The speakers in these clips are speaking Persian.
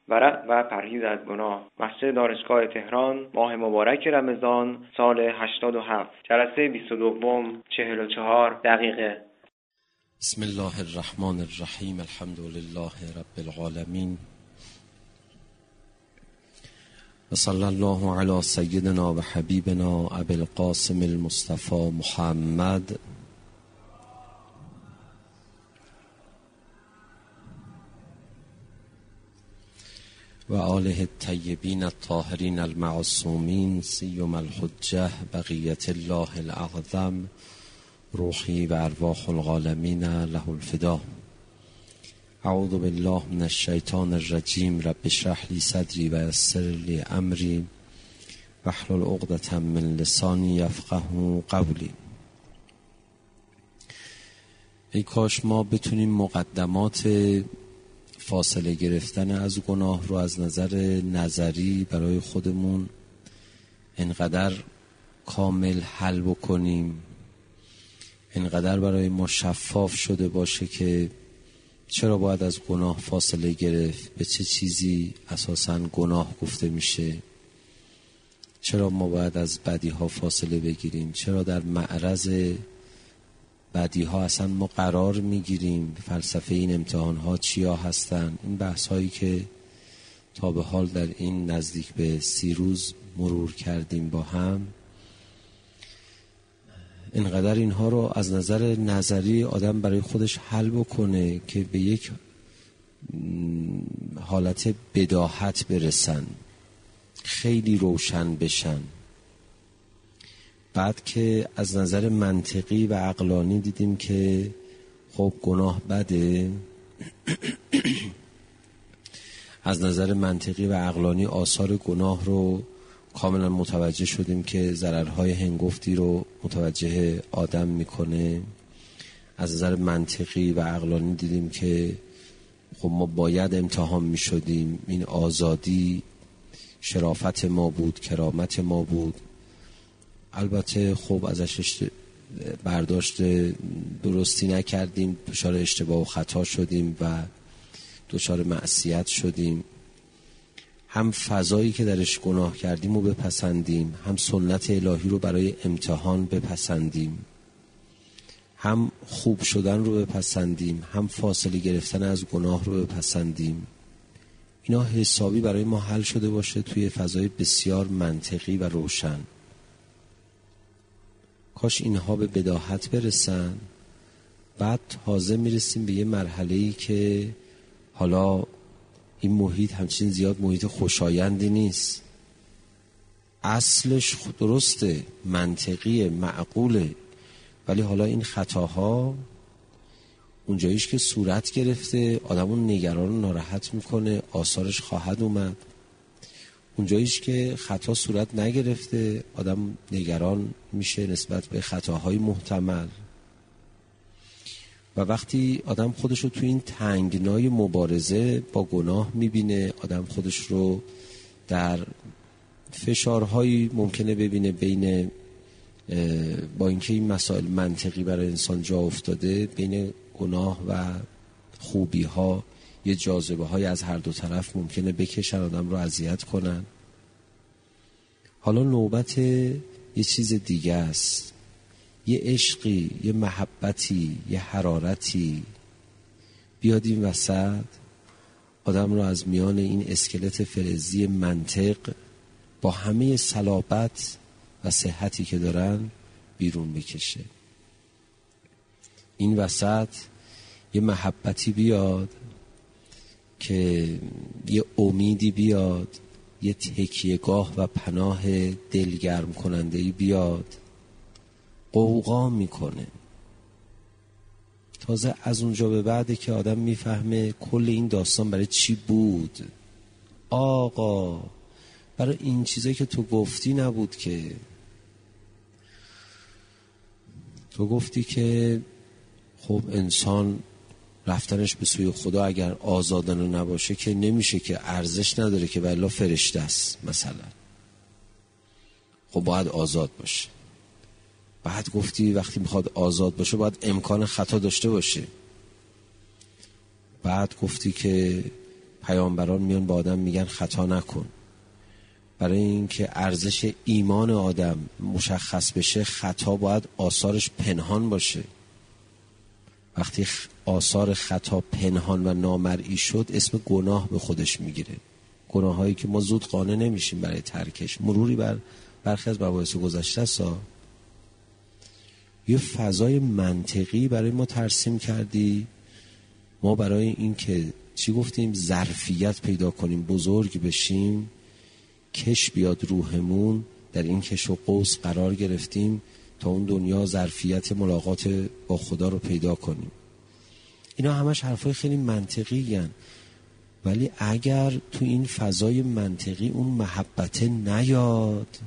ورع و پرهیز از گناه. مسجد دانشگاه تهران، ماه مبارک رمضان، سال 87. جلسه 22 44 دقیقه. بسم الله الرحمن الرحیم. الحمد لله رب العالمین و صلی الله علی سیدنا و حبیبنا ابی القاسم المصطفى محمد و آله الطیبین الطاهرین المعصومین سیما الحجة بقیت الله الاعظم روحی و ارواح العالمین له الفدا. اعوذ بالله من الشیطان الرجیم. رب اشرح لی صدری و یسر لی امری واحلل عقدة من لسانی یفقهوا قولی. ای کاش ما بتونیم مقدمات فاصله گرفتن از گناه رو از نظر نظری برای خودمون انقدر کامل حل بکنیم، انقدر برای ما شفاف شده باشه که چرا باید از گناه فاصله گرفت، به چه چیزی اساساً گناه گفته میشه، چرا ما باید از بدی ها فاصله بگیریم، چرا در معرض بدی ها اصلا ما قرار میگیریم، فلسفه این امتحان ها چیا هستن. این بحث هایی که تا به حال در این نزدیک به 30 روز مرور کردیم با هم، اینقدر اینها رو از نظر نظری آدم برای خودش حل بکنه که به یک حالت بداهت برسن، خیلی روشن بشن. بعد که از نظر منطقی و عقلانی دیدیم که خب گناه بده، از نظر منطقی و عقلانی آثار گناه رو کاملا متوجه شدیم که ضررهای هنگفتی رو متوجه آدم میکنه. از نظر منطقی و عقلانی دیدیم که خب ما باید امتحان میشدیم، این آزادی شرافت ما بود، کرامت ما بود. البته خب ازش برداشت درستی نکردیم، دچار اشتباه و خطا شدیم و دچار معصیت شدیم. هم فضایی که درش گناه کردیم رو بپسندیم، هم سنت الهی رو برای امتحان بپسندیم، هم خوب شدن رو بپسندیم، هم فاصله گرفتن از گناه رو بپسندیم. اینا حسابی برای ما حل شده باشه توی فضای بسیار منطقی و روشن. کاش اینها به بداهت برسن. بعد تازه میرسیم به یه مرحله‌ای که حالا این محیط همچین زیاد محیط خوشایندی نیست، اصلش درسته، منطقیه، معقوله، ولی حالا این خطاها اونجاییش که صورت گرفته آدمون نگران و ناراحت میکنه، آثارش خواهد اومد. اونجاییش که خطا صورت نگرفته آدم نگران میشه نسبت به خطاهای محتمل. و وقتی آدم خودش رو توی این تنگنای مبارزه با گناه میبینه، آدم خودش رو در فشارهایی ممکنه ببینه بین با اینکه این مسائل منطقی برای انسان جا افتاده، بین گناه و خوبی ها یه جاذبه های از هر دو طرف ممکنه بکشن، آدم رو اذیت کنن. حالا نوبت یه چیز دیگه است، یه عشقی، یه محبتی، یه حرارتی بیاد این وسط، آدم رو از میان این اسکلت فلزی منطق با همه صلابت و صحتی که دارن بیرون بکشه. این وسط یه محبتی بیاد که یه امیدی بیاد، یه تکیهگاه و پناه دلگرم کنندهی بیاد. قوقا میکنه. تازه از اونجا به بعده که آدم میفهمه کل این داستان برای چی بود. آقا برای این چیزایی که تو گفتی نبود که. تو گفتی که خب انسان رفتنش به سوی خدا اگر آزادانه نباشه که نمیشه، که ارزش نداره، که والله فرشته است مثلا. خب باید آزاد باشه. بعد گفتی وقتی میخواد آزاد باشه باید امکان خطا داشته باشه. بعد گفتی که پیامبران میان با آدم میگن خطا نکن. برای اینکه ارزش ایمان آدم مشخص بشه خطا باید آثارش پنهان باشه. وقتی آثار خطا پنهان و نامرئی شد اسم گناه به خودش میگیره. گناهایی که ما زود قانع نمیشیم برای ترکش. مروری بر برخی از مباحث گذشته سا یه فضای منطقی برای ما ترسیم کردی. ما برای این که چی گفتیم ظرفیت پیدا کنیم بزرگ بشیم، کش بیاد روحمون، در این کش و قوس قرار گرفتیم تا اون دنیا ظرفیت ملاقات با خدا رو پیدا کنیم. اینا همش حرفای خیلی منطقی هن. ولی اگر تو این فضای منطقی اون محبت نیاد،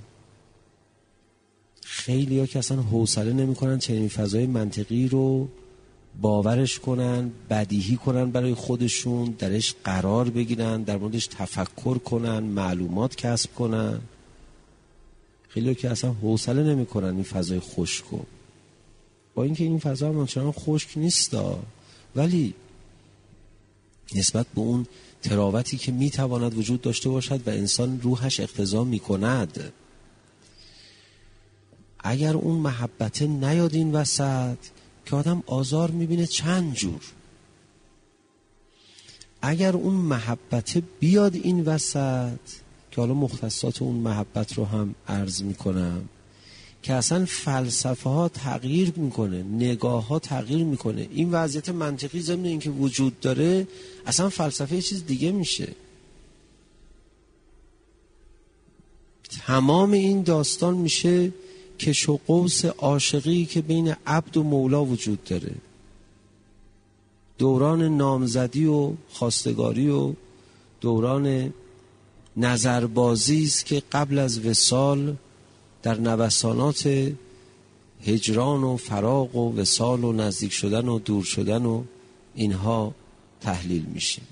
خیلی ها که اصلا حوصله نمی کنن چنین فضای منطقی رو باورش کنن، بدیهی کنن برای خودشون، درش قرار بگیرن، در موردش تفکر کنن، معلومات کسب کنن. خیلی ها که اصلا حوصله نمی کنن این فضای خشکو. با اینکه این فضا هم چنان خشک نیستا، ولی نسبت به اون تراوتی که میتواند وجود داشته باشد و انسان روحش اقتضا میکند، اگر اون محبت نیاد این وسط که آدم آزار میبینه چند جور، اگر اون محبت بیاد این وسط که حالا مختصات اون محبت رو هم عرض میکنم که اصلا فلسفه ها تغییر میکنه، نگاه ها تغییر میکنه. این وضعیت منطقی ضمن این که وجود داره اصلا فلسفه یه چیز دیگه میشه. تمام این داستان میشه کش و قوس عاشقی که بین عبد و مولا وجود داره. دوران نامزدی و خواستگاری و دوران نظربازی است که قبل از وصال در نوسانات هجران و فراق و وصال و نزدیک شدن و دور شدن و اینها تحلیل میشه.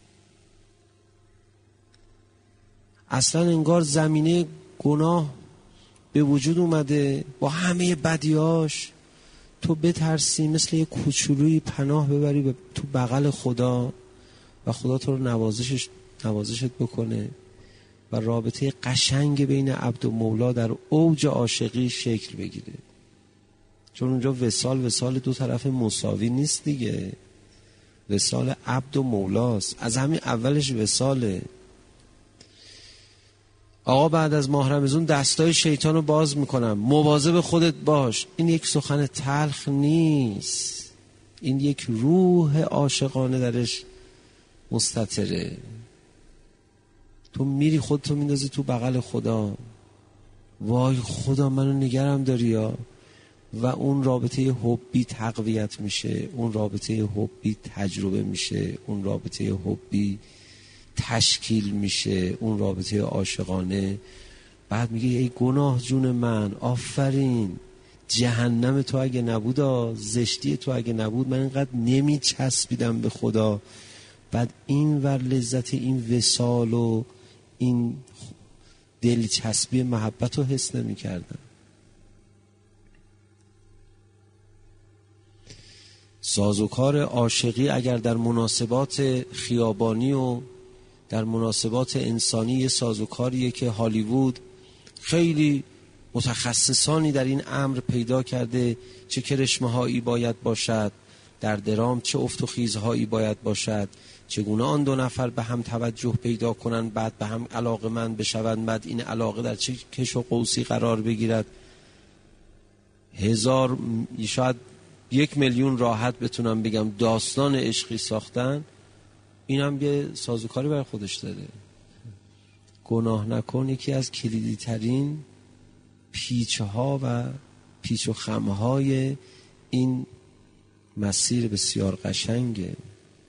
اصلا انگار زمینه گناه به وجود اومده با همه بدیاش، تو بترسی مثل یه کوچولوی پناه ببری تو بغل خدا و خدا تو رو نوازشت بکنه و رابطه قشنگ بین عبد و مولا در اوج عاشقی شکل بگیره. چون اونجا وصال دو طرف مساوی نیست دیگه. وصال عبد و مولاست، از همین اولش وصاله. آقا بعد از ماه رمضان دستای شیطان رو باز میکنم، مواظب خودت باش. این یک سخن تلخ نیست، این یک روح عاشقانه درش مستتره. تو میری خودتو میندازی تو بغل خدا، وای خدا منو نگرم داری یا، و اون رابطه حبی تقویت میشه، اون رابطه حبی تجربه میشه، اون رابطه حبی تشکیل میشه، اون رابطه عاشقانه. بعد میگه ای گناه جون من، آفرین، جهنم تو اگه نبود، زشتی تو اگه نبود، من اینقدر نمیچسبیدم به خدا. بعد این ور لذت این وصال و این دلچسبی محبت رو حس نمی کردن. سازوکار عاشقی اگر در مناسبات خیابانی و در مناسبات انسانی یه سازوکاریه که هالیوود خیلی متخصصانی در این امر پیدا کرده، چه کرشمه هایی باید باشد در درام، چه افت و خیزهایی باید باشد، چگونه آن دو نفر به هم توجه پیدا کنند، بعد به هم علاقه‌مند بشوند، بعد این علاقه در چه کش و قوسی قرار بگیرد. شاید 1,000,000 راحت بتونم بگم داستان عشقی ساختن. این هم یه سازوکاری برای خودش داره. گناه نکن یکی از کلیدی ترین پیچها و پیچ و خمهای این مسیر بسیار قشنگه.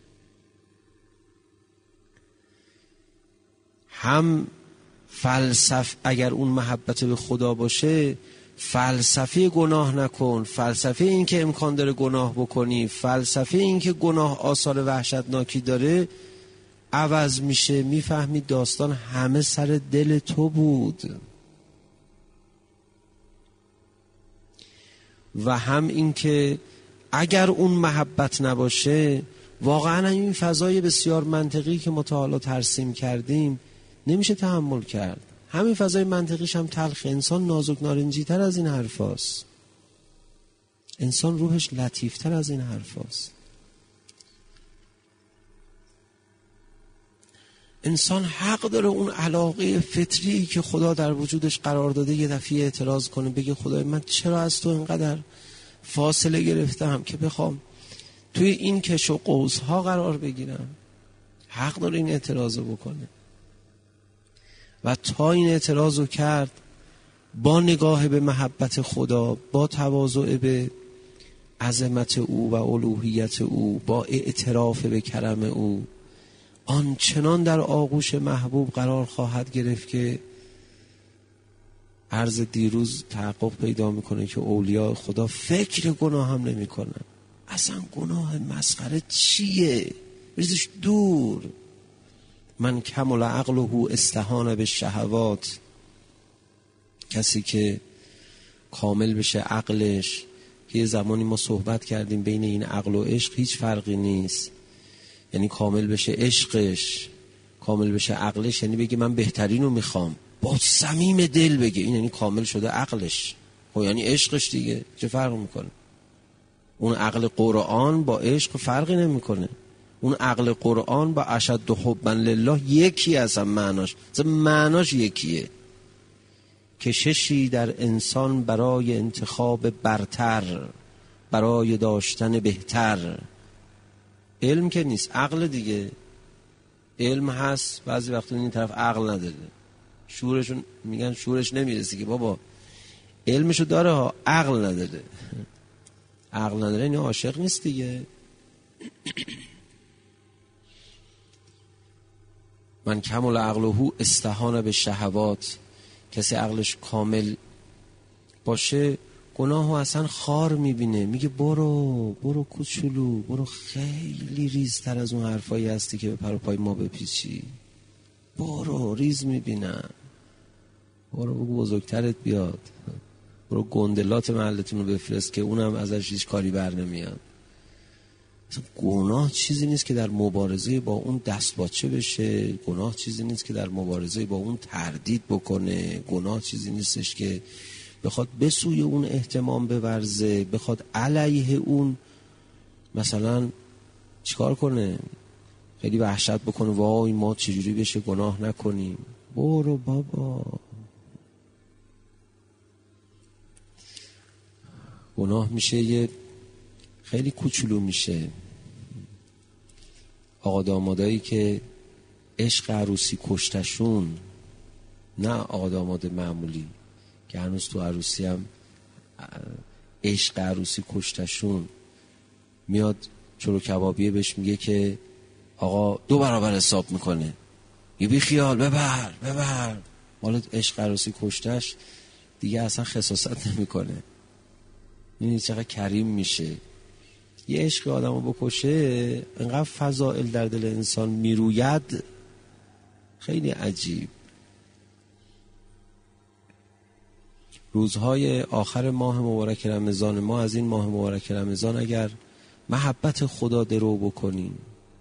هم فلسفه اگر اون محبت به خدا باشه، فلسفه گناه نکن، فلسفه این که امکان داره گناه بکنی، فلسفه این که گناه آثار وحشتناکی داره عوض میشه. میفهمی داستان همه سر دل تو بود. و هم این که اگر اون محبت نباشه، واقعا این فضای بسیار منطقی که ما تا حالا ترسیم کردیم نمیشه تحمل کرد. همین فضای منطقیش هم تلخه. انسان نازک نارنجی تر از این حرفاست. انسان روحش لطیف تر از این حرفاست. انسان حق داره اون علاقه فطری که خدا در وجودش قرار داده یه دفعه اعتراض کنه، بگه خدای من چرا از تو اینقدر فاصله گرفتم که بخوام توی این کش و قوس ها قرار بگیرم. حق داره این اعتراض بکنه و تا این اعتراض رو کرد با نگاه به محبت خدا، با تواضع به عظمت او و الوهیت او، با اعتراف به کرم او، آنچنان در آغوش محبوب قرار خواهد گرفت که عرض دیروز تحقق پیدا میکنه که اولیاء خدا فکر گناه هم نمی کنن. اصلا گناه مسخره چیه؟ بریزش دور. من کمل عقله استهان به شهوات. کسی که کامل بشه عقلش، که یه زمانی ما صحبت کردیم بین این عقل و عشق هیچ فرقی نیست، یعنی کامل بشه عشقش، کامل بشه عقلش، یعنی بگی من بهترین رو میخوام با صمیم دل بگه، این یعنی کامل شده عقلش، خب یعنی عشقش دیگه چه فرق میکنه؟ اون عقل قرآن با عشق فرقی نمیکنه. اون عقل قرآن با اشد حبا لله یکی اصلا معناش یکیه. کششی در انسان برای انتخاب برتر، برای داشتن بهتر. علم که نیست، عقل دیگه. علم هست، بعضی وقتا این طرف عقل نداره، شورشون میگن شورش نمیرسی که بابا علمشو داره ها، عقل نداره. عقل نداره این عاشق نیست دیگه. من کمل عقله استهان به شهوات. کسی عقلش کامل باشه گناهو اصلا خار میبینه، میگه برو کوچولو، برو، خیلی ریزتر از اون حرفایی هستی که به پر و پای ما بپیچی، برو ریز میبینم، برو بگو بزرگترت بیاد، برو گندلات محلتون رو بفرست که اونم ازش هیچ کاری بر نمیاد. گناه چیزی نیست که در مبارزه با اون دست باچه بشه، گناه چیزی نیست که در مبارزه با اون تردید بکنه، گناه چیزی نیستش که بخواد به سوی اون اهتمام بورزه، بخواد علیه اون مثلا چیکار کنه، خیلی وحشت بکنه وای ما چجوری بشه گناه نکنیم. برو بابا، گناه میشه یه خیلی کوچولو میشه. آقا دامادایی که عشق عروسی کشتشون، نه آقا داماد معمولی که هنوز تو عروسی هم عشق عروسی کشتشون، میاد چلو کبابیه بهش میگه که آقا 2 برابر حساب میکنه، یه بی خیال ببر مال عشق عروسی کشتش دیگه اصلا خساست نمیکنه. این چقدر کریم میشه. یه عشق آدمو بکشه انقدر فضائل در دل انسان میروید، خیلی عجیب. روزهای آخر ماه مبارک رمضان ما، از این ماه مبارک رمضان اگر محبت خدا درو بکنیم،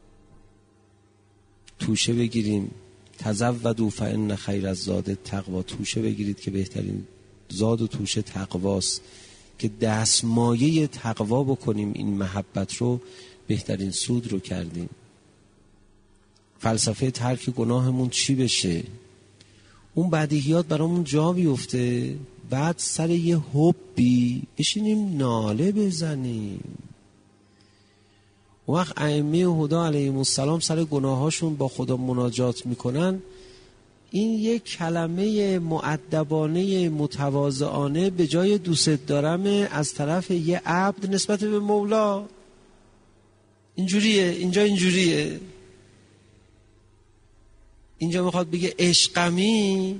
توشه بگیریم، تزودوا فإن خیر الزاد التقوی، توشه بگیرید که بهترین زاد و توشه تقواست، که دستمایه تقوا بکنیم این محبت رو، بهترین سود رو کردیم. فلسفه ترک گناهمون چی بشه؟ اون بدیهیات برامون جا بیفته، بعد سر یه حبی بشینیم ناله بزنیم. وقت ائمه هدی علیهم السلام سر گناهاشون با خدا مناجات میکنن، این یک کلمه مؤدبانه متواضعانه به جای دوست دارم از طرف یه عبد نسبت به مولا، اینجوریه. اینجوریه، اینجا میخواد بگه عشقمی،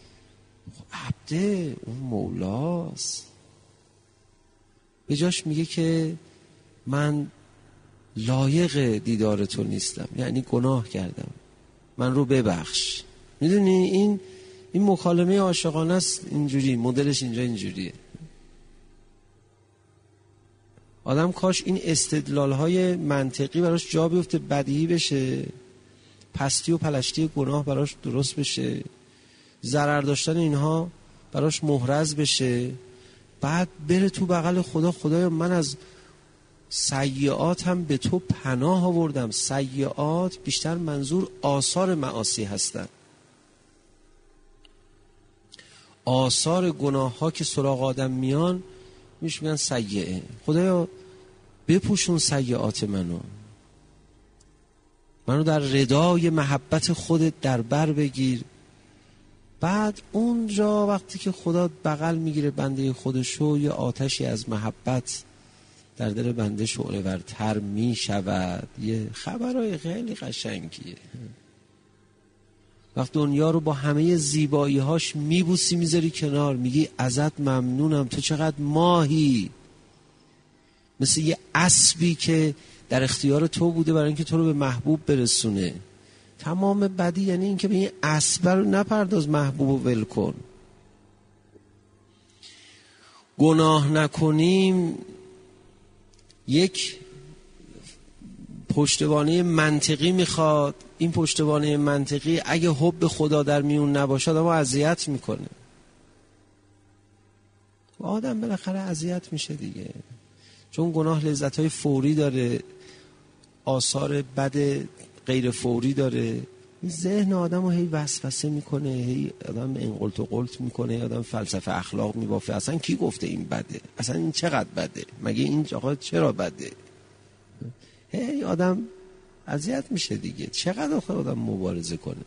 عبده اون مولاست. به جاش میگه که من لایق دیدار تو نیستم، یعنی گناه کردم، من رو ببخش. میدونی این مکالمه عاشقانه است. اینجوری مدلش اینجوریه. آدم کاش این استدلال‌های منطقی براش جا بیفته، بدیهی بشه، پستی و پلشتی گناه براش درست بشه، ضرر داشتن اینها براش محرز بشه، بعد بره تو بغل خدا. خدایا من از سیئات هم به تو پناه آوردم. سیئات بیشتر منظور آثار معاصی هستن، آثار گناه ها که سراغ آدم میان میگن سیئه. خدایا بپوشون سیئات منو در ردای محبت خودت در بر بگیر. بعد اونجا وقتی که خدا بغل میگیره بنده خودشو، یه آتشی از محبت در دل بنده شعله ورتر میشود. یه خبرهای خیلی قشنگیه. وقت دنیا رو با همه زیبایی‌هاش میبوسی میذاری کنار، میگی ازت ممنونم، تو چقدر ماهی، مثل یه اسبی که در اختیار تو بوده برای اینکه تو رو به محبوب برسونه. تمام بدی یعنی این که به این اسب رو نپرداز، محبوب رو ول کن. گناه نکنیم یک پشتوانه منطقی میخواد. این پشتوانه منطقی اگه حب خدا در میون نباشه آدمو اذیت میکنه. آدم بالاخره اذیت میشه دیگه، چون گناه لذت‌های فوری داره، آثار بد غیر فوری داره. این ذهن آدمو هی وسوسه میکنه، هی آدم انقلت و قلت میکنه، آدم فلسفه اخلاق میبافه. اصلا کی گفته این بده؟ اصلا این چقدر بده؟ مگه این آقا چرا بده؟ هی آدم اذیت میشه دیگه. چقدر آخه آدم مبارزه کنه؟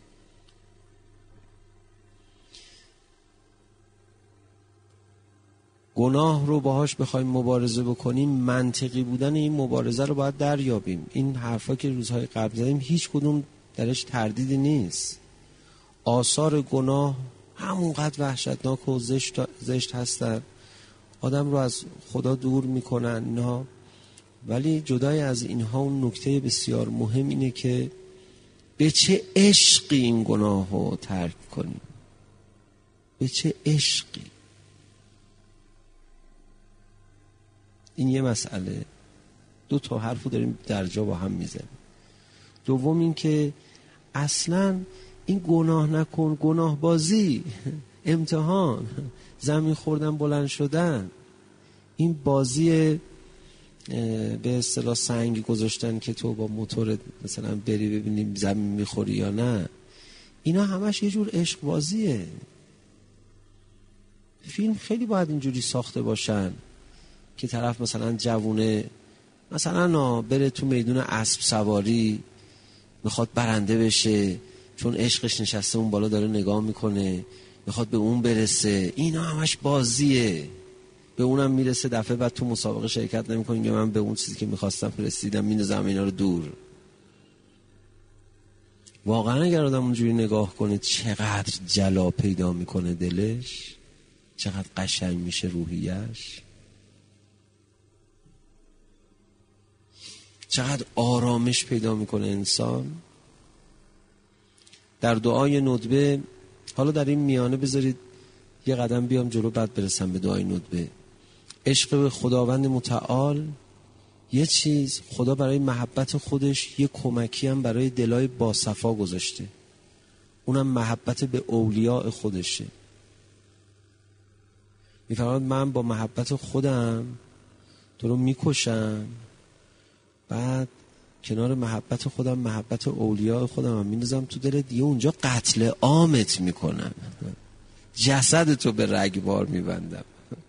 گناه رو باهاش بخوایم مبارزه بکنیم، منطقی بودن این مبارزه رو باید دریابیم. این حرفا که روزهای قبل زدیم هیچ کدوم درش تردیدی نیست. آثار گناه همونقدر وحشتناک و زشت هستن، آدم رو از خدا دور میکنن اینها. ولی جدای از اینها اون نکته بسیار مهم اینه که به چه عشقی این گناه رو ترک کنیم، به چه عشقی. این یه مسئله. دو تا حرفو داریم در جا با هم میزنیم. دوم این که اصلا این گناه نکن، گناه بازی، امتحان، زمین خوردن بلند شدن، این بازی به اصطلاح سنگ گذاشتن که تو با موتور مثلا بری ببینیم زمین میخوری یا نه، اینا همش یه جور عشق بازیه. فیلم خیلی باید اینجوری ساخته باشن که طرف مثلا جوونه مثلا بره تو میدون اسب سواری، میخواد برنده بشه، چون عشقش نشسته اون بالا داره نگاه میکنه، میخواد به اون برسه. اینا همش بازیه. به اونم میرسه، دفعه بعد تو مسابقه شرکت نمیکنه، میگه من به اون چیزی که میخواستم رسیدم، میندازم اینا رو دور. واقعا اگر آدم اونجوری نگاه کنه چقدر جلا پیدا میکنه دلش، چقدر قشنگ میشه روحیش، چقدر آرامش پیدا میکنه انسان. در دعای ندبه، حالا در این میانه بذارید یه قدم بیام جلو بعد برسم به دعای ندبه. عشق به خداوند متعال یه چیز، خدا برای محبت خودش یه کمکی هم برای دلای باصفا گذاشته، اونم محبت به اولیاء خودشه. میفرماید من با محبت خودم تو رو میکشم، بعد کنار محبت خودم محبت اولیاء خودم هم میندازم تو دلت، دیگه اونجا قتل عامت میکنم، جسدتو به رگبار میبندم.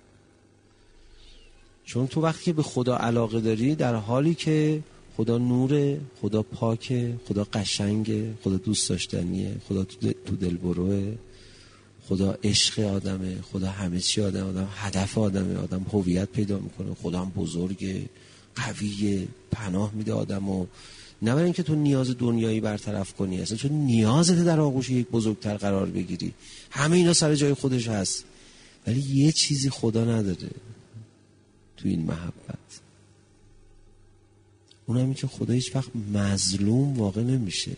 چون تو وقتی که به خدا علاقه داری، در حالی که خدا نوره، خدا پاکه، خدا قشنگه، خدا دوست داشتنیه، خدا تو دل بروه، خدا عشق آدمه، خدا همه چی آدم هدف آدمه، آدم هویت پیدا میکنه، خدا هم بزرگه، قویه، پناه میده آدمو. نه برای اینکه تو نیاز دنیایی برطرف کنی، اصلا چون نیازت در آغوش یک بزرگتر قرار بگیری. همه اینا سر جای خودش هست، ولی یه چیزی خدا نداره تو این محبت، اونم این که خدا هیچ وقت مظلوم واقع نمیشه.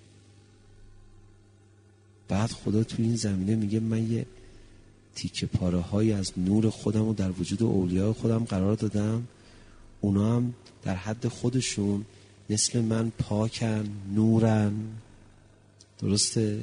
بعد خدا تو این زمینه میگه من یه تیکه پاره های از نور خودم رو در وجود اولیاء خودم قرار دادم، اونا هم در حد خودشون مثل من پاکن، نورن، درسته؟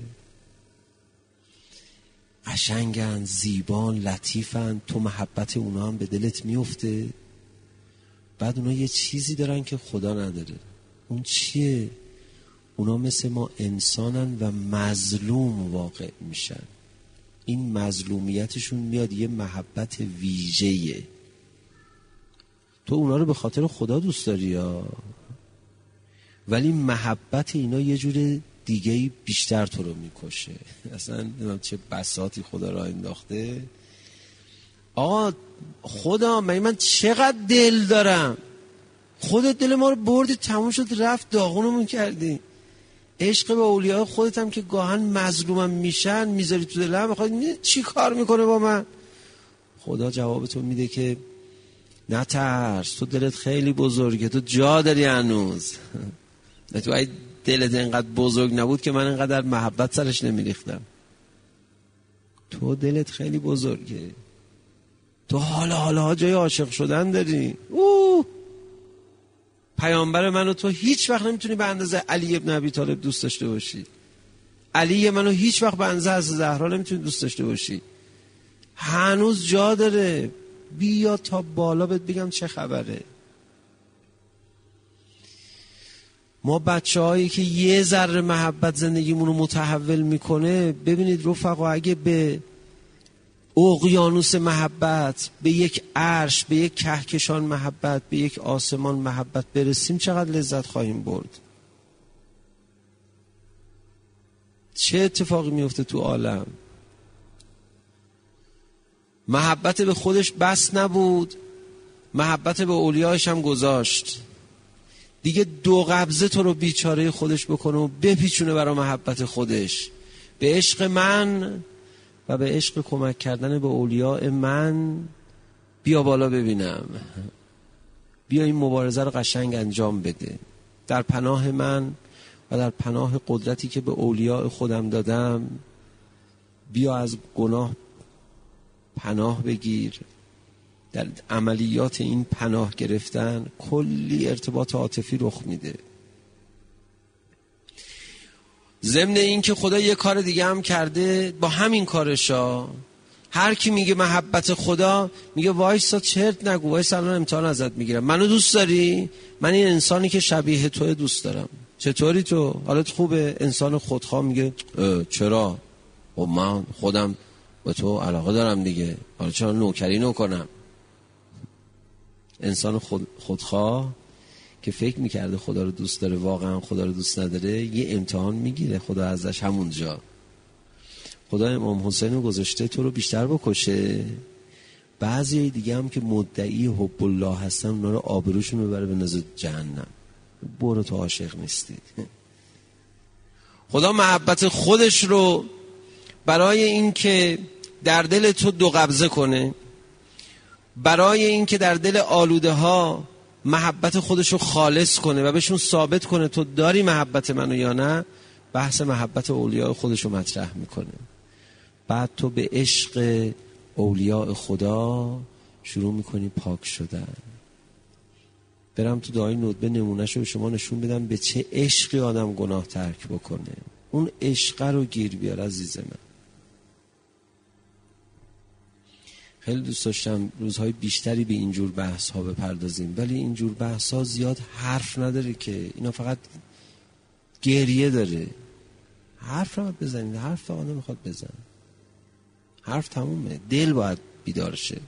قشنگن، زیبان، لطیفن. تو محبت اونا هم به دلت میفته. بعد اونا یه چیزی دارن که خدا نداره. اون چیه؟ اونا مثل ما انسانن و مظلوم واقع میشن. این مظلومیتشون میاد یه محبت ویژه‌ایه. تو اونا رو به خاطر خدا دوست داری یا؟ ولی محبت اینا یه جور دیگه بیشتر تو رو میکشه. اصلا نمیدونم چه بساطی خدا را انداخته. آقا خدا من چقدر دل دارم، خودت دل ما رو بردی، تموم شد رفت، داغونمون کردی. عشق به اولیاء خودت هم که گاهن مظلومم میشن میذاری تو دلم، میخواد چی کار میکنه با من؟ خدا جواب تو میده که نترس، تو دلت خیلی بزرگه، تو جا داری هنوز. تو اگه دلت اینقدر بزرگ نبود که من اینقدر محبت سرش نمیریختم. تو دلت خیلی بزرگه، تو حالا جای عاشق شدن داری. پیامبر منو تو هیچ وقت نمیتونی به اندازه علی ابن ابی طالب دوست داشته باشی. علی منو هیچ وقت به اندازه از زهرا نمیتونی دوست داشته باشی. هنوز جا داره، بیا تا بالا بهت بگم چه خبره. ما بچه هایی که یه ذره محبت زندگیمونو متحول میکنه، ببینید رفقا، اگه به اقیانوس محبت، به یک عرش، به یک کهکشان محبت، به یک آسمان محبت برسیم، چقدر لذت خواهیم برد. چه اتفاقی میفته تو عالم. محبت به خودش بس نبود، محبت به اولیاش هم گذاشت. دیگه دو قبضه تو رو بیچاره خودش بکنه و بپیچونه برای محبت خودش. به عشق من و به عشق کمک کردن به اولیاء من بیا بالا ببینم. بیا این مبارزه رو قشنگ انجام بده. در پناه من و در پناه قدرتی که به اولیاء خودم دادم، بیا از گناه پناه بگیر. در عملیات این پناه گرفتن کلی ارتباط عاطفی رخ میده. ضمن این که خدا یه کار دیگه هم کرده با همین کارشا. هر کی میگه محبت خدا، میگه وایسا چرت نگو، وایسا الان امتحان ازت میگیرم. منو دوست داری؟ من این انسانی که شبیه توی دوست دارم. چطوری تو؟ حالت خوبه؟ انسان خودخواه میگه چرا؟ و من خودم به تو علاقه دارم دیگه، حالا چرا نوکری نکنم؟ انسان خودخواه که فکر میکرده خدا رو دوست داره، واقعا خدا رو دوست نداره، یه امتحان میگیره خدا ازش همونجا. خدا امام حسین رو گذاشته تو رو بیشتر بکشه. بعضی دیگه هم که مدعی حب الله هستن، اونا رو آبروشون رو ببره بندازه جهنم. برو تو عاشق نیستی. خدا محبت خودش رو برای این که در دل تو دو قبضه کنه، برای این که در دل آلوده ها محبت خودش رو خالص کنه و بهشون ثابت کنه تو داری محبت منو یا نه، بحث محبت اولیاء خودش رو مطرح میکنه. بعد تو به عشق اولیاء خدا شروع میکنی پاک شدن. برم تو دعای ندبه نمونهشو به شما نشون بدم به چه عشقی آدم گناه ترک بکنه. اون عشق رو گیر بیار عزیز من. خیلی دوست داشتم روزهای بیشتری به اینجور بحث ها بپردازیم، ولی اینجور بحث ها زیاد حرف نداره که، اینا فقط گریه داره. حرف نباید بزنید، حرف فقط نمیخواد بزن، حرف تمومه، دل باید بیدار شه.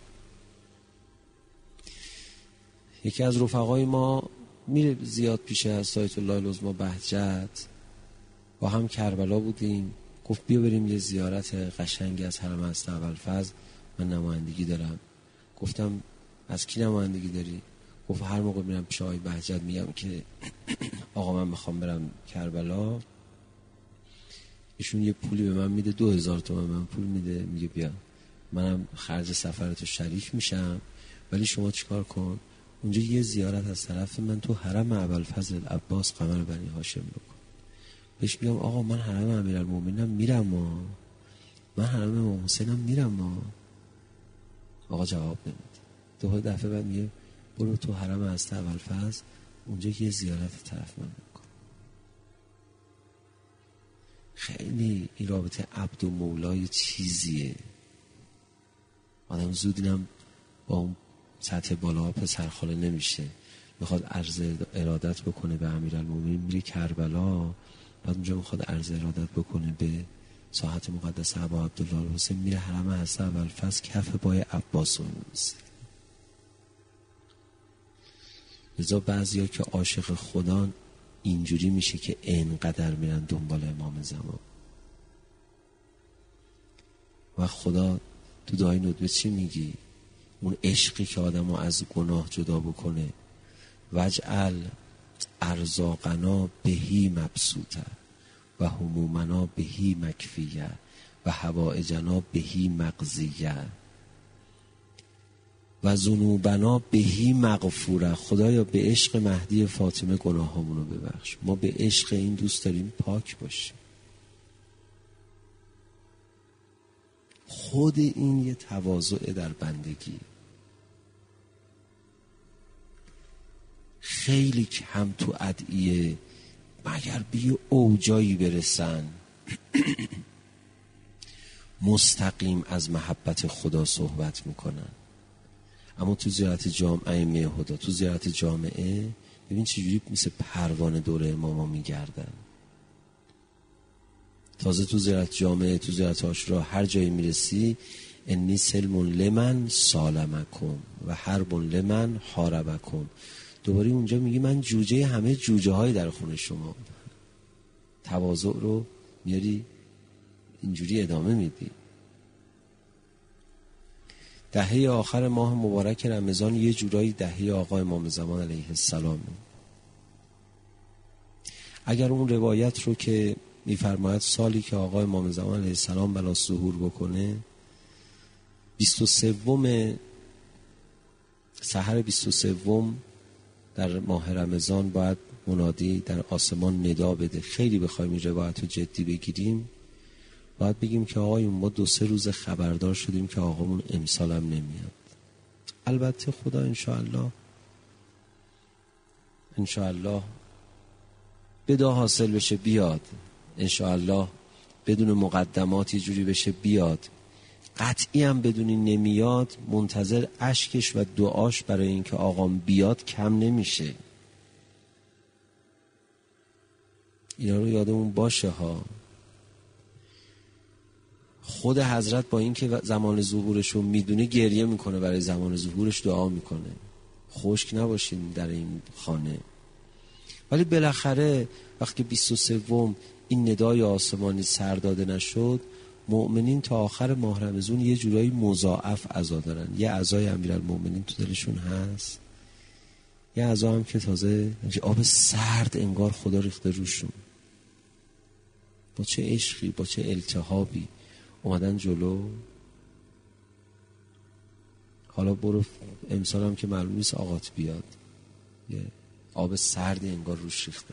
یکی از رفقای ما میره زیاد پیش از سایت الله العظمی بهجت، با هم کربلا بودیم، گفت بیا بریم یه زیارت قشنگی از حرم است ابوالفضل، من نمایندگی دارم. گفتم از کی نمایندگی داری؟ گفت هر موقع میرم پیش آقای بهجت میگم که آقا من میخوام برم کربلا، ایشون یه پولی به من میده، 2000 تومان من پول میده، میگه بیا منم خرج سفرتو شریک میشم، ولی شما چیکار کن اونجا یه زیارت از طرف من تو حرم ابوالفضل عباس قمر بنی هاشم بکن. بهش میگم آقا من حرم امیرالمومنینم میرم، من حرم امام حسینم میرم. آقا جواب نمیده. دو دفعه بعد میگه برو تو حرم حضرت ابوالفضل، اونجا یه زیارت طرف من بکن. خیلی این رابطه عبد و مولای چیزیه. آدم زود اینم با اون سطح بالا پسرخاله نمیشه. میخواد عرض ارادت بکنه به امیرالمومنین، میره کربلا، بعد اونجا میخواد عرض ارادت بکنه به ساحت مقدسه ابا عبدالله الحسین، میره حرم حضرت ابوالفضل کف پای عباس رو میبوسه. لذا بعضیا که عاشق خدان اینجوری میشه که اینقدر میرن دنبال امام زمان. و خدا تو دعای ندبه چی میگی؟ اون عشقی که آدمو از گناه جدا بکنه، وجعل ارزاقنا بهی مبسوطه و همومنا بهی مکفیه و حوائجنا بهی مقضیه و ذنوبنا بهی مغفوره. خدایا به عشق مهدی فاطمه گناهامونو ببخش. ما به عشق این دوست داریم پاک باشیم. خود این یه تواضع در بندگی. خیلی کم تو ادعیه مگر به یه اوجایی برسن مستقیم از محبت خدا صحبت میکنن. اما تو زیارت جامعه ائمه هدا، تو زیارت جامعه ببین چجوری مثل پروانه دور اماما میگردن. تازه تو زیارت جامعه، تو زیارت عاشورا هر جایی میرسی انی سلم لمن سالمکم و حرب لمن حاربکم. دوباره اونجا میگی من جوجه همه جوجه های در خونه شما. تواضع رو میاری اینجوری ادامه میدی. دهه آخر ماه مبارک رمضان یه جورایی دهه آقا امام زمان علیه السلام. اگر اون روایت رو که میفرماید سالی که آقا امام زمان علیه السلام بلا ظهور بکنه 23 سحر 23 در ماه رمضان باید منادی در آسمان ندا بده. خیلی بخوایم این روایت رو جدی بگیریم باید بگیم که آقایون ما 2-3 روز خبردار شدیم که آقامون امسال هم نمیاد. البته خدا انشاءالله بدا حاصل بشه بیاد، انشاءالله بدون مقدمات یه جوری بشه بیاد. قطعی هم بدونی نمیاد، منتظر اشکش و دعاش برای اینکه آقام بیاد کم نمیشه. اینا رو یادمون باشه ها. خود حضرت با اینکه زمان ظهورش رو میدونه گریه میکنه، برای زمان ظهورش دعا میکنه. خشک نباشین در این خانه. ولی بالاخره وقتی 23 این ندای آسمانی سر داده نشد، مؤمنین تا آخر ماه رمضان یه جورایی مضاعف عزا دارن. یه عزای امیرالمومنین تو دلشون هست، یه عزا هم که تازه آب سرد انگار خدا ریخته روشون. با چه عشقی، با چه التهابی اومدن جلو. حالا برو امسال هم که معلوم نیست آقات بیاد، یه آب سردی انگار روش ریختن.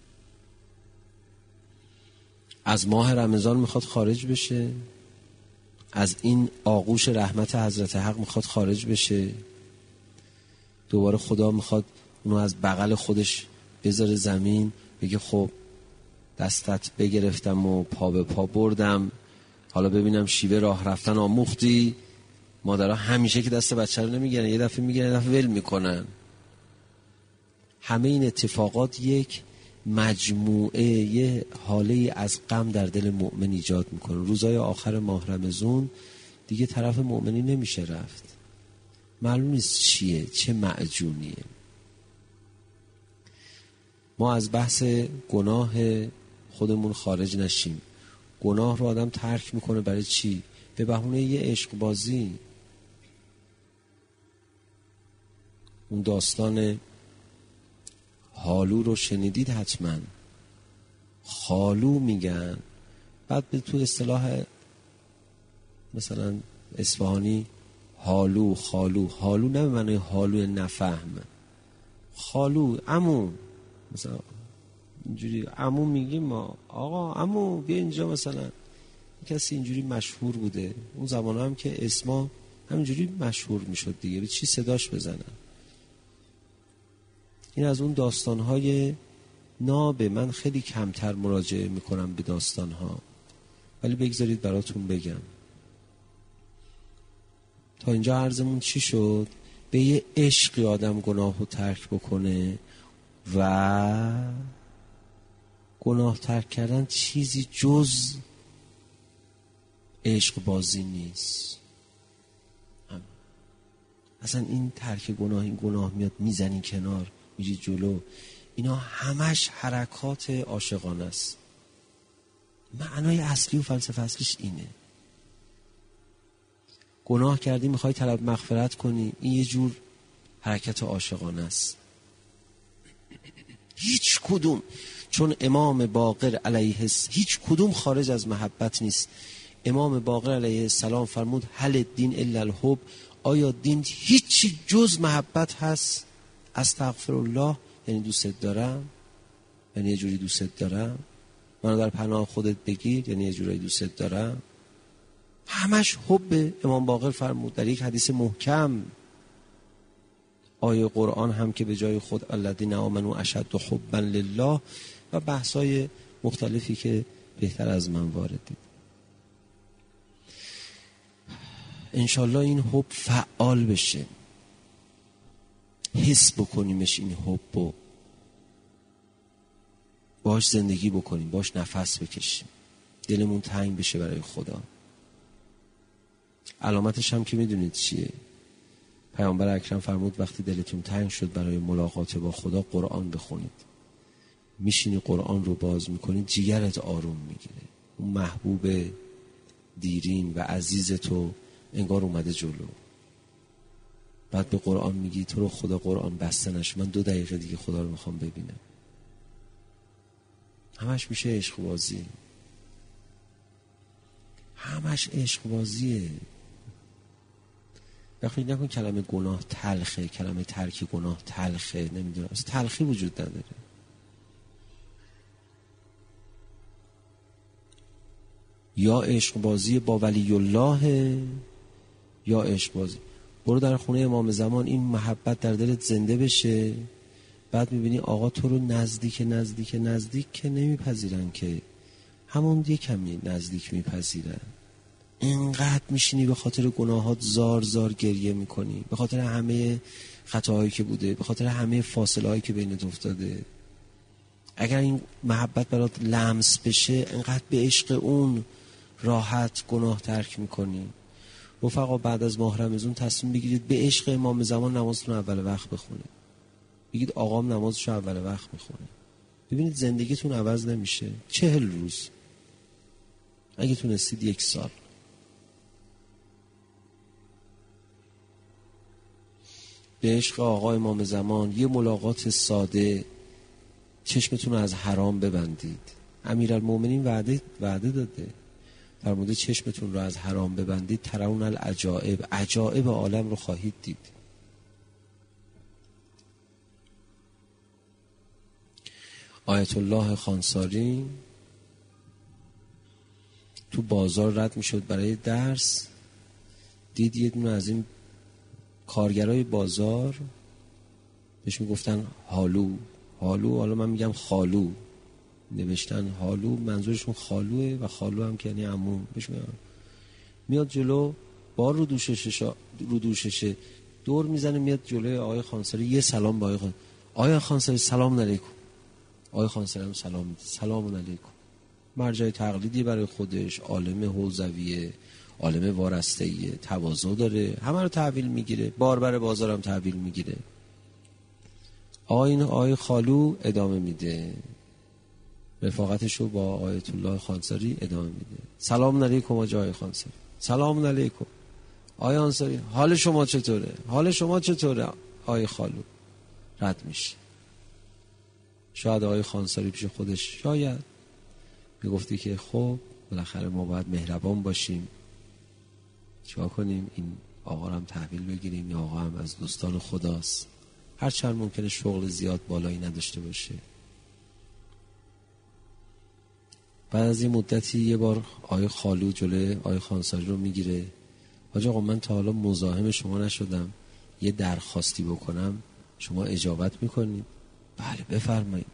از ماه رمضان میخواد خارج بشه، از این آغوش رحمت حضرت حق میخواد خارج بشه. دوباره خدا میخواد اونو از بغل خودش بذاره زمین، بگه خب دستت بگرفتم و پا به پا بردم، حالا ببینم شیوه راه رفتن آموختی. مادرها همیشه که دست بچه رو نمیگیرن، یه دفعه میگیرن، یه دفعه ول میکنن. همه این اتفاقات یک مجموعه یه حاله از غم در دل مؤمن ایجاد میکنه. روزای آخر ماه رمضان دیگه طرف مؤمنی نمیشه رفت، معلوم نیست چیه، چه معجونیه. ما از بحث گناه خودمون خارج نشیم. گناه رو آدم ترک میکنه برای چی؟ به بهونه یه عشق بازی. اون داستان حالو رو شنیدید حتما. خالو میگن، بعد به تو اصطلاح مثلا اصفهانی حالو، حالو نه به معنی حالو نفهم، خالو عمو، مثلا اینجوری عمو میگیم ما، آقا عمو بیا اینجا. مثلا کسی اینجوری مشهور بوده اون زمان هم که اسما همینجوری مشهور میشد دیگه، به چی صداش بزنن. این از اون داستانهای نابه. من خیلی کمتر مراجعه میکنم به داستانها، ولی بگذارید براتون بگم. تا اینجا عرضمون چی شد؟ به یه عشقی آدم گناه رو ترک بکنه و گناه ترک کردن چیزی جز عشق بازی نیست. اصلا این ترک گناه، این گناه میاد میزنی کنار میری جلو، اینا همش حرکات عاشقانه است. معنای اصلی و فلسفه اصلیش اینه. گناه کردی میخوای طلب مغفرت کنی، این یه جور حرکت عاشقانه است. هیچ کدوم، چون امام باقر علیه هیچ کدوم خارج از محبت نیست. امام باقر علیه السلام فرمود هل الدین الا الحب، آیا دین هیچی جز محبت هست؟ استغفرالله یعنی دوست دارم، یعنی یه جوری دوست دارم. منو در پناه خودت بگیر یعنی یه جوری دوست دارم. همش حب. امام باقر فرمود در یک حدیث محکم، آیه قرآن هم که به جای خود الذین آمنوا اشد حبا لله و بحثای مختلفی که بهتر از من وارد دید. انشالله این حب فعال بشه، حس بکنیمش، این حب رو باش زندگی بکنیم، باش نفس بکشیم، دلمون تنگ بشه برای خدا. علامتش هم که میدونید چیه؟ پیامبر اکرم فرمود وقتی دلتون تنگ شد برای ملاقات با خدا قرآن بخونید. میشینی قرآن رو باز میکنید جیگرت آروم میگیره. اون محبوب دیرین و عزیز تو انگار اومده جلو. بعد به قرآن میگی تو رو خدا قرآن بسته نشه، من 2 دقیقه دیگه خدا رو میخوام ببینم. همش میشه عشق بازی، همش عشق بازیه. فکر نکن کلمه گناه تلخه، کلمه ترک گناه تلخه، نمیدونم، اصلا تلخی وجود نداره. یا عشق بازی با ولی الله یا عشق بازی. برو در خونه امام زمان، این محبت در دلت زنده بشه، بعد میبینی آقا تو رو نزدیک که نمیپذیرن، که همون یه کمی نزدیک میپذیرن. اینقدر میشینی به خاطر گناهات زار گریه میکنی، به خاطر همه خطاهایی که بوده، به خاطر همه فاصله هایی که بینت افتاده. اگر این محبت برات لمس بشه، اینقدر به عشق اون راحت گناه ترک میکنی. رفقا بعد از ماه رمضان تصمیم بگیرید به عشق امام زمان نمازتون اول وقت بخونید. بگید آقام نمازشو اول وقت میخونه. ببینید زندگیتون عوض نمیشه. 40 روز، اگه تونستید 1 سال. به عشق آقا امام زمان یه ملاقات ساده، چشمتون رو از حرام ببندید. امیرالمومنین وعده داده، فرموده چشمتون رو از حرام ببندید ترون العجائب، عجائب عالم رو خواهید دید. آیت الله خانساری تو بازار رد میشد برای درس، دید یه دونه از این کارگرای بازار بهش میگفتن حالو، حالا من میگم خالو، نوشتن حالو، منظورشون خالوه و خالو هم که یعنی عموم. بهش میگن میاد جلو، بار رو دوششه دور میزنه، میاد جلوی آقای خانساری، یه سلام با آقای خانساری سلام علیکم. آقای خانساری هم سلام میده، سلام علیکم. مرجع تقلیدی برای خودش، عالم حوزویه، عالم وارسته‌ایه، تواضع داره، همه رو تحویل میگیره، باربر بازارم تحویل میگیره. آقای خالو ادامه میده رفاقتش رو با آیت الله خانساری ادامه میده. سلام علیکم آقای خانساری. سلام علیکم. آقای خانساری حال شما چطوره؟ حال شما چطوره آقای خالو؟ رد میشه. شاید آقای خانساری پیش خودش شاید میگفتی که خب بالاخره ما باید مهربان باشیم، چیکار کنیم این آقا رو هم تحویل بگیریم، یا آقا هم از دوستان خداست، هرچند ممکنه شغل زیاد بالایی نداشته باشه. بعد از این مدتی یه بار آقای خالو جلوی آقای خانساری رو میگیره. حاج آقا من تا حالا مزاحم شما نشدم، یه درخواستی بکنم شما اجابت میکنید؟ بله بفرمایید.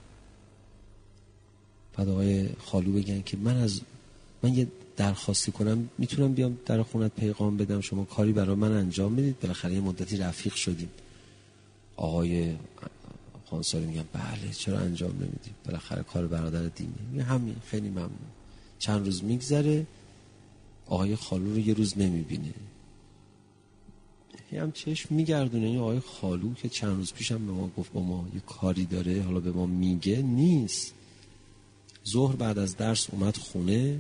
بعد آقای خالو بگن که من یه درخواستی کنم، میتونم بیام در خونت پیغام بدم، شما کاری برای من انجام بدید؟ بالاخره یه مدتی رفیق شدیم. آقای خانساری میگن بله چرا انجام نمیدیم، بالاخره کار برادر دینی. میگه همین، خیلی ممنون. چند روز میگذره، آقای خالو رو یه روز نمیبینه، هم چشم میگردونه. این آقای خالو که چند روز پیشم به ما گفت با ما یه کاری داره، حالا به ما میگه نیست. ظهر بعد از درس اومد خونه،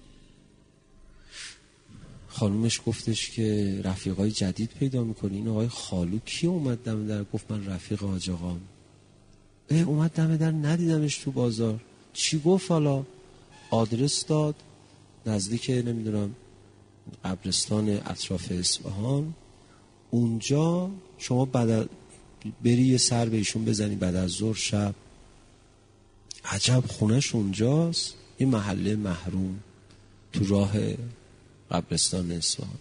خانومش گفتش که رفیقای جدید پیدا میکنی. این آقای خالو کی اومد دم در؟ گفت من رفیق حاج آقام. اومد دم در، ندیدمش تو بازار. چی گفت؟ حالا آدرس داد نزدیک نمیدونم قبرستان اطراف اصفهان، اونجا شما بری یه سر به ایشون بزنی بعد از ظهر شب. عجب، خونش اونجاست، این محله محروم تو راه قبرستان اصفهان.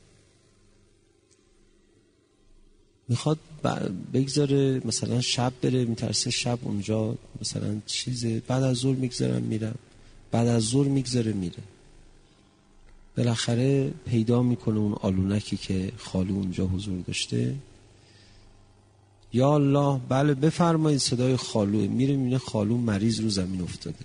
میخواد بگذاره مثلا شب بره، میترسه شب اونجا مثلا چیزه. بعد از ظهر میگذارم میرم، بعد از ظهر میگذاره میره. بالاخره پیدا میکنه اون آلونکی که خالو اونجا حضور داشته. یا الله، بله بفرمایید. صدای خالوه. میره میبینه خالو مریض رو زمین افتاده.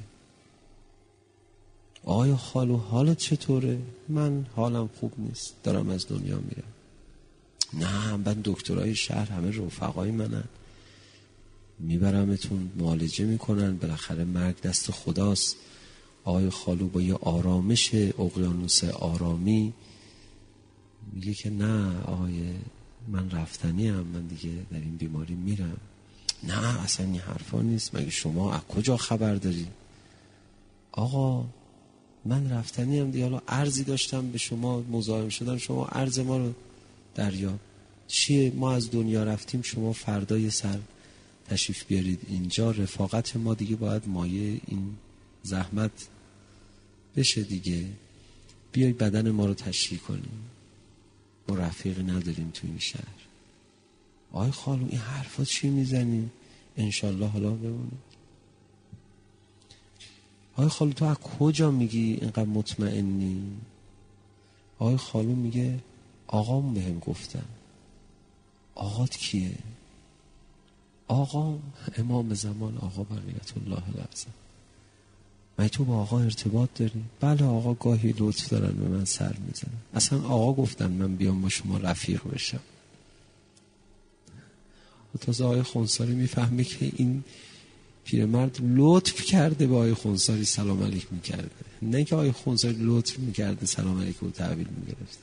آقای خالو حالت چطوره؟ من حالم خوب نیست، دارم از دنیا میرم. نه، من دکترای شهر همه رفقای منن، میبرمتون معالجه میکنن، بالاخره مرگ دست خداست. آقای خالو با یه آرامش اقیانوس آرامی میگه که نه آقای، من رفتنی ام، من دیگه در این بیماری میرم. نه اصلا این حرفا نیست، مگه شما از کجا خبر داری؟ آقا من رفتنی ام دیگه، حالا عرضی داشتم به شما، مزاحم شدم، شما عرض ما رو دریاب. چیه؟ ما از دنیا رفتیم، شما فردا یه سر تشریف بیارید اینجا، رفاقت ما دیگه باید مایه این زحمت بشه دیگه. بیای بدن ما رو تشریح کنیم، ما رفیقی نداریم تو این شهر. آقای خالو این حرفا چی میزنی؟ انشالله حالا بمونید. آقای خالو تو از کجا میگی اینقدر مطمئنی؟ آقای خالو میگه آقام بهم گفتن. آقات کیه؟ آقام امام زمان، آقا بقیت الله العظیم. من تو با آقا ارتباط داری؟ بله آقا گاهی لطف دارن به من سر میزنن. اصلا آقا گفتن من بیام با شما رفیق بشم. و تازه آقای خونساری میفهمه که این پیرمرد لطف کرده به آقای خونساری سلام علیک میکرده، نه که آقای خونساری لطف میکرده سلام علیک رو تحویل میگرفت.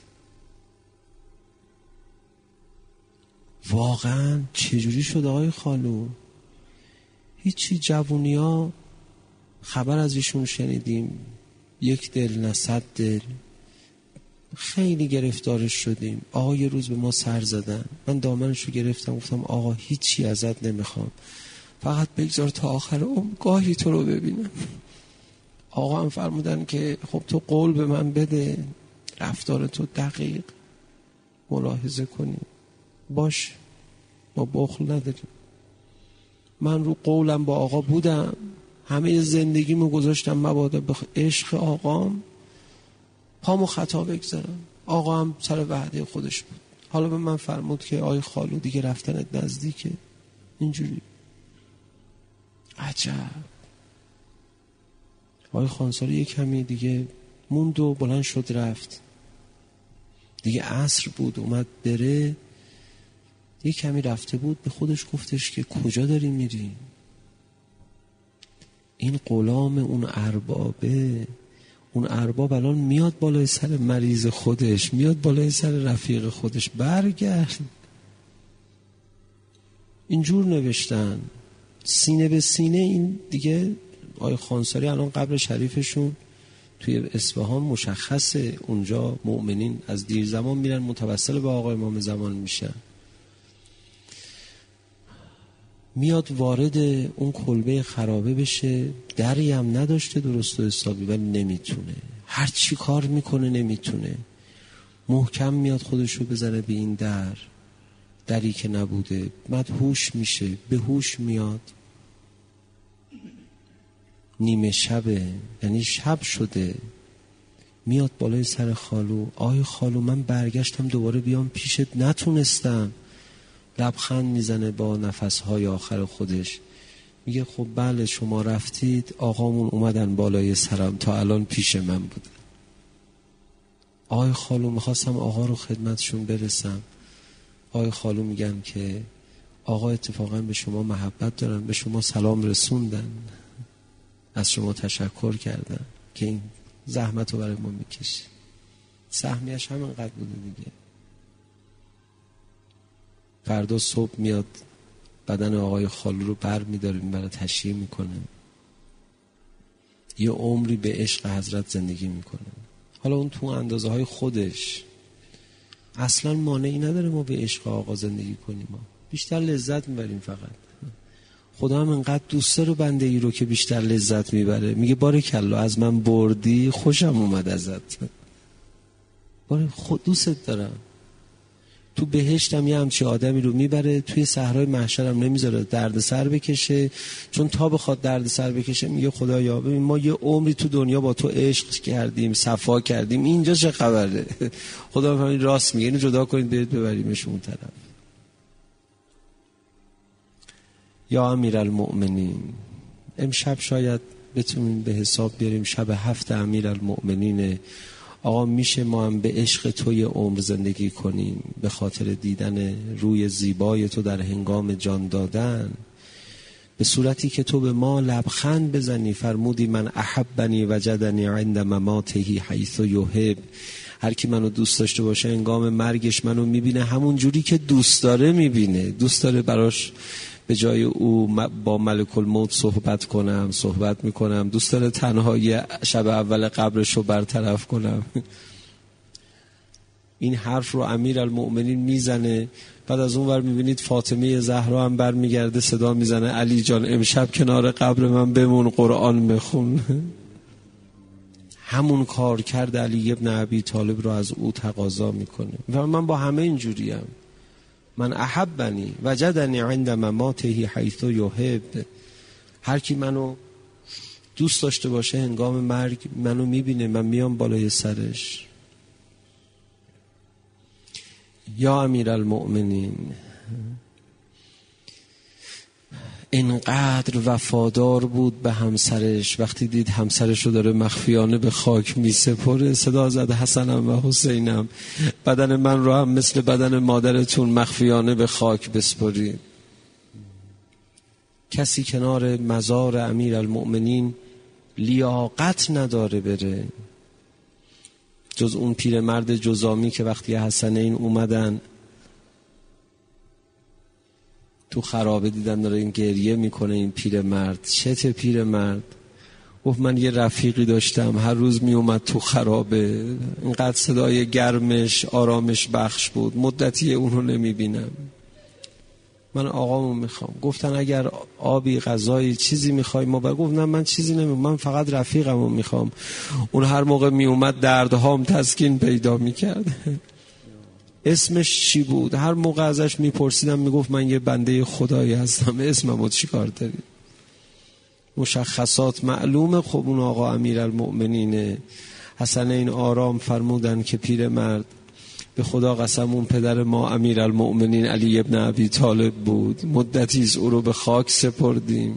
واقعا چجوری شد آقای خالو؟ هیچی، جوونی ها خبر از ایشون شنیدیم، یک دل نه 100 دل، خیلی گرفتارش شدیم. آقا یه روز به ما سر زدن، من دامنشو گرفتم گفتم آقا هیچی ازت نمیخوام، فقط بگذار تا آخر عمر گاهی تو رو ببینم. آقا هم فرمودن که خب تو قول به من بده، رفتار تو دقیق ملاحظه کنی، باش ما بخل نداریم. من رو قولم با آقا بودم، همه زندگیمو گذاشتم مبادا به عشق آقام پامو خطا بگذارم. آقا هم سر وعده خودش بود. حالا به من فرمود که آی خالو دیگه رفتنت نزدیکه. اینجوری عجب. آی خانساری یک کمی دیگه موند و بلند شد رفت. دیگه عصر بود اومد بره. یک کمی رفته بود، به خودش گفتش که کجا داری میری؟ این غلام اون اربابه، اون ارباب الان میاد بالای سر مریض خودش، میاد بالای سر رفیق خودش، برگرد. اینجور نوشتن سینه به سینه. این دیگه آقای خانساری الان قبر شریفشون توی اصفهان مشخصه، اونجا مؤمنین از دیر زمان میرن متوسل به آقای امام زمان میشن. میاد وارد اون کلبه خرابه بشه، دری هم نداشته درست و حسابی، ولی نمیتونه، هر چی کار میکنه نمیتونه. محکم میاد خودشو بزنه به این دری که نبوده، مدهوش میشه، به هوش میاد. نیمه شبه، یعنی شب شده، میاد بالای سر خالو. آی خالو من برگشتم دوباره بیام پیشت نتونستم. لبخند میزنه با نفسهای آخر خودش، میگه خب بله شما رفتید، آقامون اومدن بالای سرم، تا الان پیش من بود. آی خالو میخواستم آقا رو خدمتشون برسم. آی خالو میگن که آقا اتفاقا به شما محبت دارن، به شما سلام رسوندن، از شما تشکر کردن که این زحمت رو برای ما میکشی. سهمیش همینقدر بوده دیگه. فردا صبح میاد بدن آقای خالو رو بر میداره، میبره تشییع میکنه، یه عمری به عشق حضرت زندگی میکنه. حالا اون تو اندازه های خودش اصلا مانعی نداره ما به عشق آقا زندگی کنیم، ما بیشتر لذت میبریم. فقط خدا هم انقدر دوست داره بنده ای رو که بیشتر لذت میبره. میگه بارکالله از من بردی، خوشم اومد ازت، خود دوست دارم. تو بهشتم یه همچی آدمی رو میبره، توی صحرای محشرم نمیذاره درد سر بکشه، چون تا بخواد درد سر بکشه میگه خدایا ببین ما یه عمری تو دنیا با تو عشق کردیم، صفا کردیم، اینجا چه خبره؟ خدا همین راست میگه، اینو جدا کنید برید ببریمش اون طرف. یا امیرالمؤمنین، امشب شاید بتونیم به حساب بیاریم شب 7 امیرالمؤمنینه. آقا میشه ما هم به عشق توی عمر زندگی کنیم، به خاطر دیدن روی زیبای تو در هنگام جان دادن، به صورتی که تو به ما لبخند بزنی. فرمودی من احبنی وجدنی عند مماته حیث یحب. هر کی منو دوست داشته باشه هنگام مرگش منو میبینه همون جوری که دوست داره میبینه. دوست داره براش به جای او با ملک الموت صحبت میکنم. دوست داره تنهایی شب اول قبرش رو برطرف کنم. این حرف رو امیرالمؤمنین میزنه. بعد از اون ور میبینید فاطمه زهرا هم برمیگرده صدا میزنه علی جان امشب کنار قبر من بمون، قرآن بخون. همون کار کرد علی ابن ابی طالب رو از او تقاضا میکنه. و من با همه اینجوریم. من احبنی وجدنی عند مماته حیث یحب. هر کی منو دوست داشته باشه هنگام مرگ منو میبینه، من میام بالای سرش. یا امیرالمؤمنین، اینقدر وفادار بود به همسرش، وقتی دید همسرش رو داره مخفیانه به خاک میسپره صدا زد حسنم و حسینم بدن من رو هم مثل بدن مادرتون مخفیانه به خاک بسپرید. کسی کنار مزار امیرالمؤمنین لیاقت نداره بره جز اون پیرمرد جزامی که وقتی حسنین اومدن تو خرابه دیدن داره این گریه میکنه. این پیرمرد چته پیرمرد؟ گفت من یه رفیقی داشتم هر روز میومد تو خرابه، اینقدر صدای گرمش آرامش بخش بود، مدتی اونو نمیبینم، من آقامو میخوام. گفتن اگر آبی غذایی چیزی میخوای ما گفت نه من چیزی نمیخوام، من فقط رفیقمو میخوام. اون هر موقع میومد دردهام تسکین پیدا میکرد. اسمش چی بود؟ هر موقع ازش میپرسیدم میگفت من یه بنده خدایی هستم. اسممو چی کار داری؟ مشخصات معلومه. خب اون آقا امیرالمؤمنینه. حسنین آرام فرمودن که پیرمرد به خدا قسم اون پدر ما امیرالمؤمنین علی ابن ابی طالب بود، مدتیست او رو به خاک سپردیم.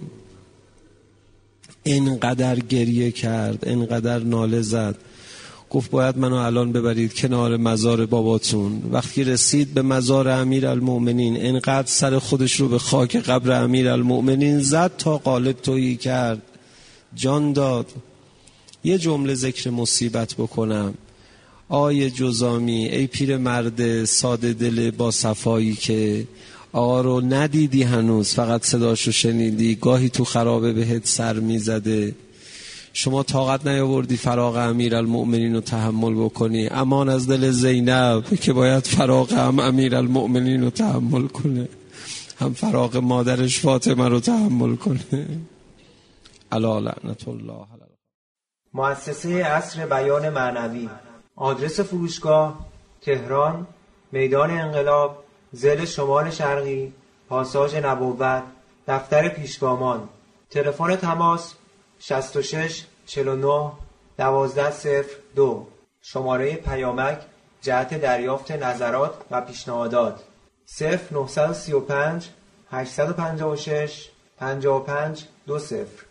اینقدر گریه کرد، اینقدر ناله زد، گفت باید منو الان ببرید کنار مزار باباتون. وقتی رسید به مزار امیرالمؤمنین اینقدر سر خودش رو به خاک قبر امیرالمؤمنین زد تا قالب تویی کرد، جان داد. یه جمله ذکر مصیبت بکنم. آی جزامی، ای پیر مرد ساده دل با صفایی که آقا رو ندیدی هنوز، فقط صداشو شنیدی، گاهی تو خرابه بهت سر میزده، شما طاقت نیاوردی فراق امیرالمؤمنین رو تحمل بکنی. امان از دل زینب که باید فراق هم امیرالمؤمنین رو تحمل کنه، هم فراق مادرش فاطمه رو تحمل کنه. الا لعنت الله. مؤسسه عصر بیان معنوی. آدرس فروشگاه تهران، میدان انقلاب، ضلع شمال شرقی، پاساژ نبوت، دفتر پیشگامان. تلفن تماس 66 49 1202. شماره پیامک جهت دریافت نظرات و پیشنهادات 0935 856 55 20.